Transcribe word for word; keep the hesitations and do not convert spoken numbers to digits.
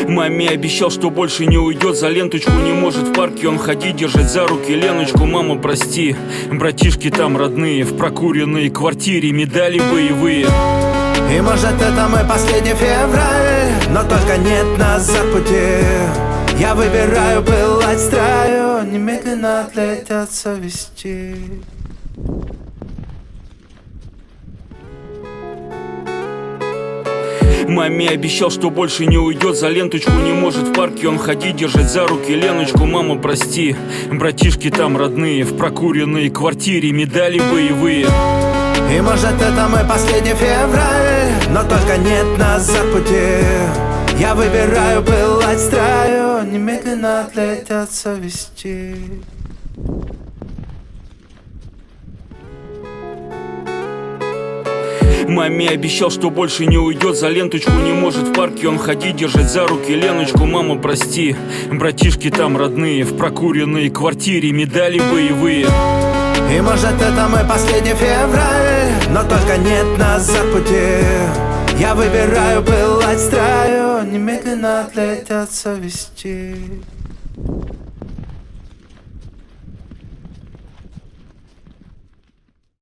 Маме обещал, что больше не уйдет, за ленточку не может в парке он ходить, держать за руки Леночку. Мама, прости, братишки там родные, в прокуренной квартире медали боевые. И может это мой последний февраль, но только нет назад пути. Я выбираю пылать строю, немедленно отлететь от совести. Маме обещал, что больше не уйдет, за ленточку не может в парке он ходить, держать за руки Леночку. Мама, прости, братишки там родные, в прокуренной квартире медали боевые. И может это мой последний февраль, но только нет назад пути. Я выбираю пылать строю, немедленно отлететь от совести. Маме обещал, что больше не уйдет, за ленточку не может в парке он ходить, держать за руки Леночку. Мама, прости, братишки там родные, в прокуренной квартире медали боевые. И может это мой последний февраль, но только нет назад пути. Я выбираю пылать строю, немедленно отлететь от совести.